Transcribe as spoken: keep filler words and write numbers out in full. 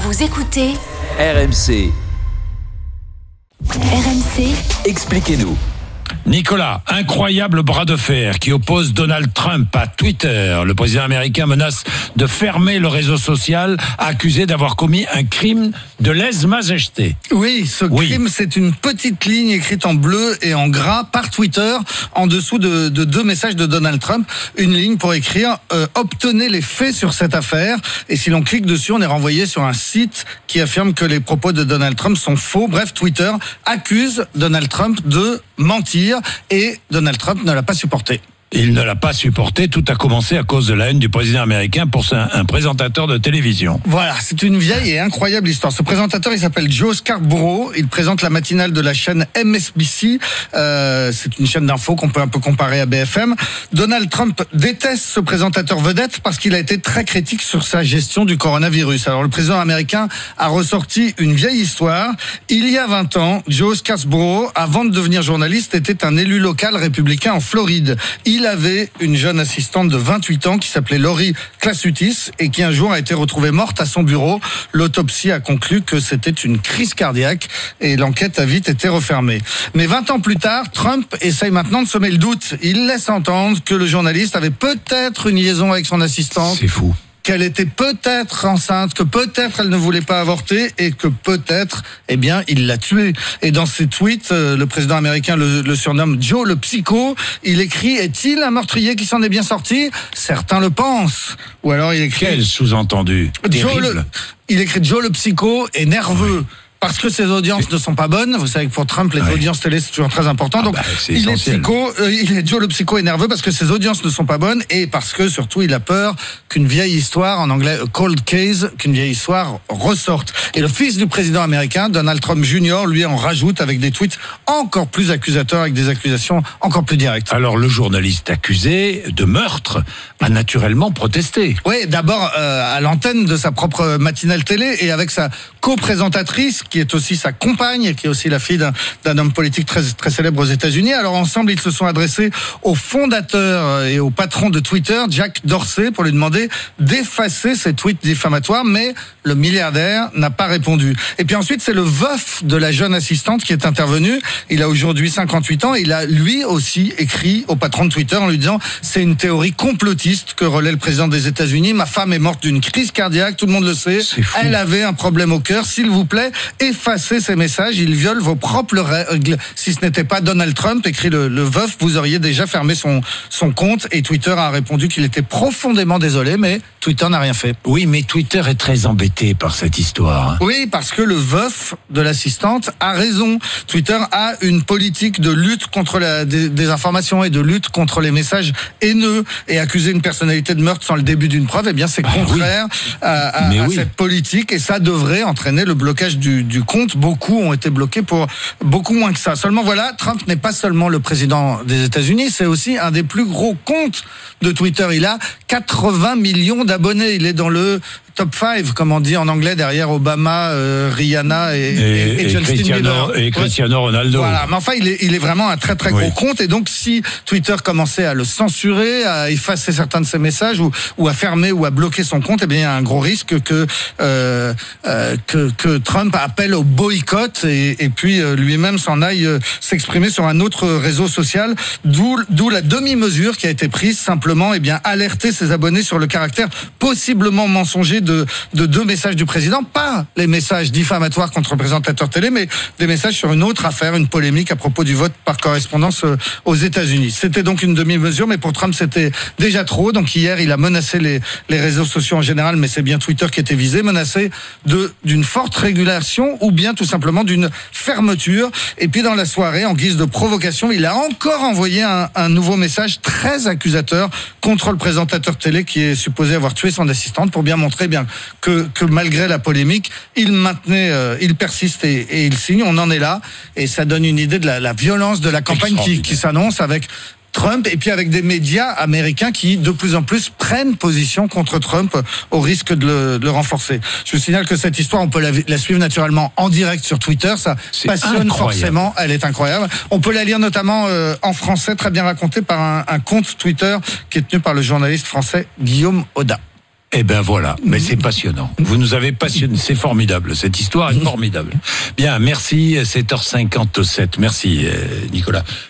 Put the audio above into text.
Vous écoutez R M C. R M C, Expliquez-nous. Nicolas, incroyable bras de fer qui oppose Donald Trump à Twitter. Le président américain menace de fermer le réseau social, accusé d'avoir commis un crime de lèse-majesté. Oui, ce Oui. crime, c'est une petite ligne écrite en bleu et en gras par Twitter, en dessous de, de deux messages de Donald Trump. Une ligne pour écrire euh, « Obtenez les faits sur cette affaire ». Et si l'on clique dessus, on est renvoyé sur un site qui affirme que les propos de Donald Trump sont faux. Bref, Twitter accuse Donald Trump de mentir et Donald Trump ne l'a pas supporté. Il ne l'a pas supporté, tout a commencé à cause de la haine du président américain pour un, un présentateur de télévision. Voilà, c'est une vieille et incroyable histoire. Ce présentateur, il s'appelle Joe Scarborough. Il présente la matinale de la chaîne M S B C. Euh, c'est une chaîne d'infos qu'on peut un peu comparer à B F M. Donald Trump déteste ce présentateur vedette parce qu'il a été très critique sur sa gestion du coronavirus. Alors, le président américain a ressorti une vieille histoire. Il y a vingt ans, Joe Scarborough, avant de devenir journaliste, était un élu local républicain en Floride. Il Il avait une jeune assistante de vingt-huit ans qui s'appelait Lori Klasutis et qui un jour a été retrouvée morte à son bureau. L'autopsie a conclu que c'était une crise cardiaque et l'enquête a vite été refermée. Mais vingt ans plus tard, Trump essaye maintenant de semer le doute. Il laisse entendre que le journaliste avait peut-être une liaison avec son assistante. C'est fou. Qu'elle était peut-être enceinte, que peut-être elle ne voulait pas avorter et que peut-être, eh bien, il l'a tuée. Et dans ses tweets, euh, le président américain le, le surnomme Joe le psycho. Il écrit « Est-il un meurtrier qui s'en est bien sorti ?» Certains le pensent. Ou alors il écrit... Quel sous-entendu Joe le, terrible. il écrit « Joe le psycho est nerveux ». Oui. Parce que ses audiences ne sont pas bonnes. Vous savez que pour Trump, les ouais. audiences télé, c'est toujours très important. Ah Donc, bah, c'est il essentiel. est psycho, euh, il est Joe le psycho est nerveux parce que ses audiences ne sont pas bonnes et parce que, surtout, il a peur qu'une vieille histoire, en anglais, a cold case, qu'une vieille histoire ressorte. Et le fils du président américain, Donald Trump junior, lui en rajoute avec des tweets encore plus accusateurs, avec des accusations encore plus directes. Alors, le journaliste accusé de meurtre a naturellement protesté. Oui, d'abord euh, à l'antenne de sa propre matinale télé et avec sa co-présentatrice, qui est aussi sa compagne, qui est aussi la fille d'un, d'un homme politique très, très célèbre aux États-Unis. Alors ensemble, ils se sont adressés au fondateur et au patron de Twitter, Jack Dorsey, pour lui demander d'effacer ses tweets diffamatoires, mais le milliardaire n'a pas répondu. Et puis ensuite, c'est le veuf de la jeune assistante qui est intervenu. Il a aujourd'hui cinquante-huit ans et il a lui aussi écrit au patron de Twitter en lui disant « C'est une théorie complotiste que relaie le président des États-Unis. Ma femme est morte d'une crise cardiaque, tout le monde le sait. Elle avait un problème au cœur. S'il vous plaît, effacez ces messages. Ils violent vos propres règles. Si ce n'était pas Donald Trump, écrit le, le veuf, vous auriez déjà fermé son, son compte. » Et Twitter a répondu qu'il était profondément désolé, mais Twitter n'a rien fait. Oui, mais Twitter est très embêté par cette histoire. Hein. Oui, parce que le veuf de l'assistante a raison. Twitter a une politique de lutte contre la dé- désinformation et de lutte contre les messages haineux. Et accuser une personnalité de meurtre sans le début d'une preuve, eh bien, c'est bah, contraire oui. à, à, à oui. cette politique. Et ça devrait entraîner le blocage du, du compte. Beaucoup ont été bloqués pour beaucoup moins que ça. Seulement, voilà, Trump n'est pas seulement le président des États-Unis, c'est aussi un des plus gros comptes de Twitter. Il a quatre-vingts millions d'abonnés. Il est dans le top cinq, comme on dit en anglais, derrière Obama, euh, Rihanna et, Et, et, et et, Justin Cristiano, Bieber. et Cristiano Ronaldo. Voilà, mais enfin, il est, il est vraiment un très très gros Oui. compte. Et donc, si Twitter commençait à le censurer, à effacer certains de ses messages ou, ou à fermer ou à bloquer son compte, eh bien, il y a un gros risque que euh, euh, que, que Trump appelle au boycott et, et puis euh, lui-même s'en aille euh, s'exprimer sur un autre réseau social. D'où, d'où la demi-mesure qui a été prise, simplement, eh bien, alerter ses abonnés sur le caractère possiblement mensonger de, de deux messages du président, pas les messages diffamatoires contre le présentateur télé, mais des messages sur une autre affaire, une polémique à propos du vote par correspondance aux États-Unis. C'était donc une demi-mesure, mais pour Trump, c'était déjà trop. Donc hier, il a menacé les, les réseaux sociaux en général, mais c'est bien Twitter qui était visé, menacé de, d'une forte régulation ou bien tout simplement d'une fermeture. Et puis dans la soirée, en guise de provocation, il a encore envoyé un, un nouveau message très accusateur contre le présentateur télé qui est supposé avoir tué son assistante, pour bien montrer bien que, que malgré la polémique, il maintenait, euh, il persiste et, et il signe. On en est là, et ça donne une idée de la, la violence de la campagne qui, qui s'annonce avec Trump, et puis avec des médias américains qui de plus en plus prennent position contre Trump au risque de le, de le renforcer. Je vous signale que cette histoire, on peut la, la suivre naturellement en direct sur Twitter. Ça C'est passionne incroyable. forcément. Elle est incroyable. On peut la lire notamment euh, en français, très bien racontée par un, un compte Twitter qui est tenu par le journaliste français Guillaume Audat. Eh ben voilà, mais c'est passionnant. Vous nous avez passionné, c'est formidable. Cette histoire est formidable. Bien, merci. sept heures cinquante-sept. Merci, Nicolas.